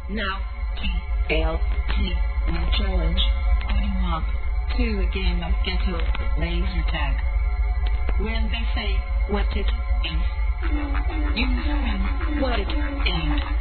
Now, TLT will challenge Audiwalk to a game of ghetto laser tag. When they say what it is, you know what it ain't.